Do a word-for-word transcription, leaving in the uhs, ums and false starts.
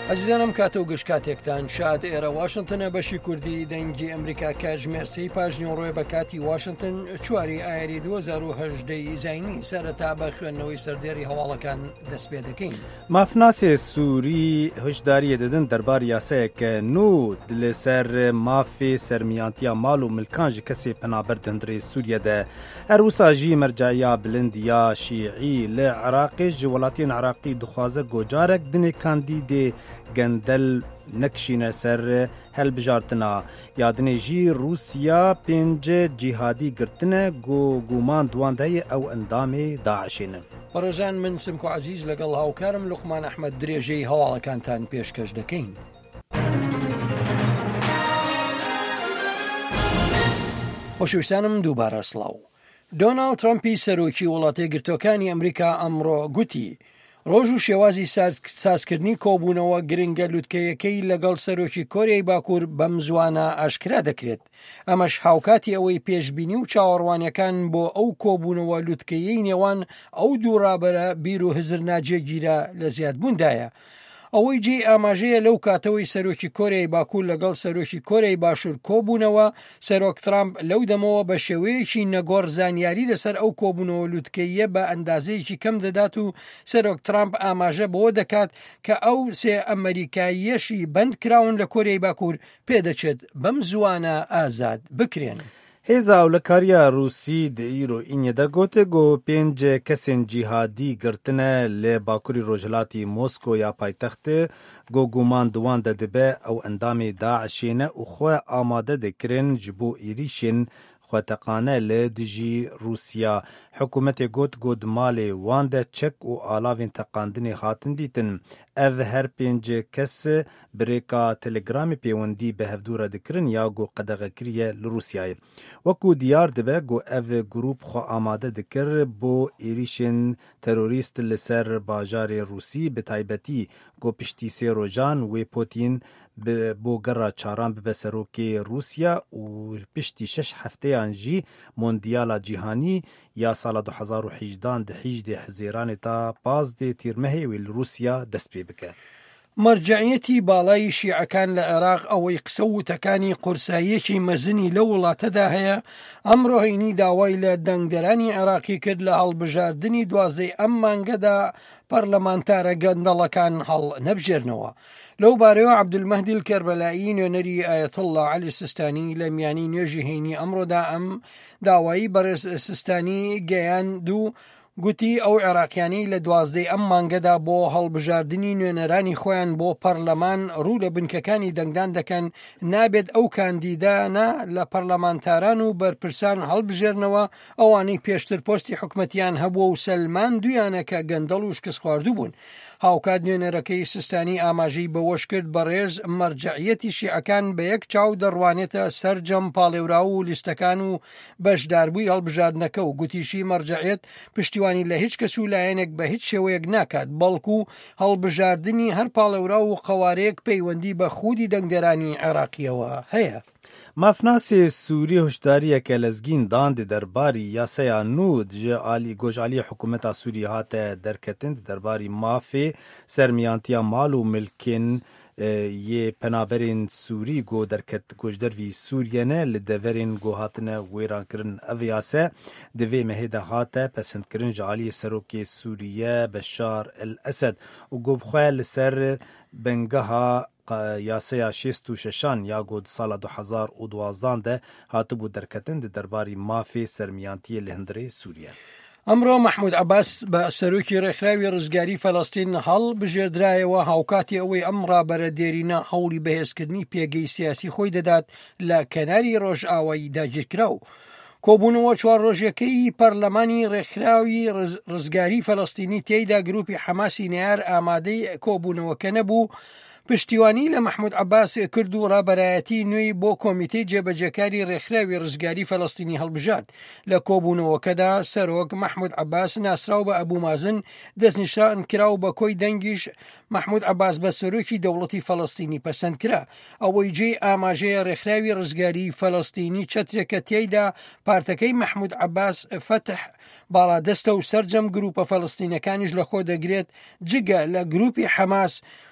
ئەزیزانم کاتە و گەشت کاتێکتان شاد ئێرە واشنتنە بەشی کوردی دەنگی ئەمریکا کاتژمێرسی پاژنیۆڕۆی بە کاتی واشنتن چواری ئایاری دوو هەزار و هەژدە زاینی سەرەتا بە خوێندنەوەی سەردێری هەواڵەکان دەست پێ دەکەین. مافناسێ سووری هشداریە دەدن دەربار یاسایەکە نو لەسەر مافێ سەرمیانتیا ماڵ و ملکان ji kesê penaber dindrê Sûriyê her wisa jî merceya bilind ya şîî li Iraqê ji welatiyên Iraqî dixwaze gocarek dinê kandîdê gendel nekişîne ser helbijartina. Ya dinê jî Rûsya pênc cîhadî girtine got guman duwan de ye ew endamê Daişê ne. بەڕێزان من سمک و عەزیز لەگەڵ هاوکارم لوقمان ئەحمەد درێژەی هەواڵەکانتان پێشکەش دەکەین. خۆشەویستانم دووبارە سڵاو. دۆناڵد ترامپی سەرۆکی وڵاتە یەکگرتووەکانی ئەمریکا ئەمڕۆ گوتی ڕۆژ و شێوازی سازکردنی کۆبوونەوە گرنگە لوتکەیەکەی لەگەڵ سەرۆکی کۆریای باکوور بەم زوانە ئاشکرا دەکرێت. ئەمەش هاوکاتی ئەوەی پێشبینی و چاوەڕوانیەکان بۆ ئەو کۆبوونەوە لوتکەیەی نێوان ئەو دوو ڕابەرە بیر و هزر ناجێگیرە لە زیادبووندایە. ئەوەی جێ ئاماژەیە لەو کاتەوەی سەرۆکی کۆریای باکوور لەگەڵ سەرۆکی کۆریای باشوور کۆبوونەوە سەرۆک ترامپ لەو دەمەوە بە شێوەیەکی نەگۆڕ زانیاری لەسەر ئەو کۆبوونەوە لوتکەیە بە ئەندازەیەکی کەم دەدات و سەرۆک ترامپ ئاماژە بەوە دەکات کە ئەو سێ ئەمریکاییەشی بەند کراون لە کۆریای باکوور پێدەچێت بەم زوانە ئازاد بکرێن. Hêza Ewlekariya Rûsî di îroînê de gote got pênc kesên cîhadî girtine lê Bakurî Rojhilatê Moskoya paytextê got guman di wan de dibe ew endamê Daişê ne û xwe amade dikirin ji bo êrişên xweteqane li dijî Rûsya. Hikûmetê got got di malê wan de çek û alavên teqandinê hatin dîtin. Ev her pênc kes birêka Telegramê pêwendî bi hevdûre dikirin ya got qedeğekiriye li Rûsyayê. Wekû diyar dibe got ev grûp xwe amade dikir bo êrişên terorîst li ser bajarê Rûsî bi taybetî got piştî sê rojan wê Putin bo gera çaran bibe serokê Rûsya û piştî şeş hefteyan jî Mondiyala Cîhanî ya sala du hezar û hejdan di hîjdê hezêranê ta pazdê tîrmehê wê li Rûsya dest pê bike. مەرجەعیەتی باڵای شیعەکان لە عێراق ئەوەی قسە وتەکانی قورساییەکی مەزنی لە وڵاتەدا هەیە ئەمڕۆ هەینی داوای لە دەنگدەرانی عێراقی کرد لە هەڵبژاردننی دوازدەی ئەم مانگەدا پەرلەمانتارە گەندەڵەکان هەڵ نەبژێرنەوە. لەو بارەوە عەبدولمەهدی الکەربەلایی نوێنەری ئایەتوڵڵا عەلی سیستانی لە میانی نوێژی هەینی ئەمڕۆدا ئەم داوایی بەڕێز سیستانی گەیاند و گوتی ئەو عێراقیانی لە دوازدەی ئەم مانگەدا بۆ هەڵبژاردننی نوێنەرانی خۆیان بۆ پەرلەمان ڕوو لە بنکەکانی دەنگدان دەکەن نابێت ئەو کاندیدانە لە پەرلەمانتاران و بەرپرسان هەڵبژێرنەوە ئەوانەی پێشتر پۆستی حکومەتیان هەبووە و سەلمان دویانە کە گەندەڵ و شکست خواردوو بوون. هاوکات نوێنەرەکەی سیستانی ئاماژەی بەوەش کرد بەڕێز مەرجەعیەتی شیعەکان بە یەک چاو دەڕوانێتە سەرجەم پاڵێورا و لیستەکان و بەشداربووی هەڵبژاردنەکە و گوتیشی مەرجەعیەت پشتیوانی لە هیچ کەس و لایەنێک بە هیچ شێوەیەک ناکات بەڵکو هەڵبژاردننی هەر پاڵێورا و قەوارەیەک پەیوەندی بە خودی دەنگدەرانی عێراقیەوە هەیە. Mafnasê Sûrî hişdariyeke lezgîn dandê derbarî yasaya nû ji alî gojaliyê hikûmeta Sûrî hate derketin di derbarî mafê sermiyantiya mal û milkên yê penaberên Sûrî got derket goşdervî Sûriye ne li deverên got hatine wêrankirin. Ev yase di vê mehê de hate pesendkirin ji aliyê serokê Sûriye Beşar el-Esed û got xwe li ser bengeha yasaya şêst û şeşan ya got sala du hezar û duwazdan de hatibû derketin di derbarî mafê sermiyantiyê li Hindirê Sûriye. ئەمڕۆ مەحموود عەباس بە سەرۆکی ڕێکخراوی ڕزگاری فەڵەستین هەڵ بژێردرایەوە هاوکاتی ئەوەی ئەم ڕابەرە دێرینە هەوڵی بەهێزکردنی پێگەی سیاسی خۆی دەدات لە کەناری ڕۆژئاوایی داگیرکراو. کۆبوونەوە چوار ڕۆژەکەی پەرلەمانی ڕێکخراوی ڕزگاری فەڵەستینی تێیدا گروپی حەماسی نەیار ئامادەی کۆبوونەوەکە نەبوو پشتیوانی لە مەحموود عەباس کرد و ڕابەرایەتی نوێی بۆ کۆمیتەی جێبەجێکاری ڕێکخراوی ڕزگاری فەڵەستینی هەڵبژارد. لە کۆبوونەوەکەدا سەرۆک مەحموود عەباس ناسراو بە ئەبوو مازن دەستنیشان کراو بە کۆی دەنگیش مەحموود عەباس بە سەرۆکی دەوڵەتی فەڵەستینی پەسەند کرا. ئەوەی جێ ئاماژەیە ڕێکخراوی ڕزگاری فەڵەستینی چەترێکە تێیدا پارتەکەی مەحموود عەباس فەتح باڵادەستە و سەرجەم گروپە فەڵەستینەکانیش لەخۆ دەگرێت جگە لە گروپی حەماس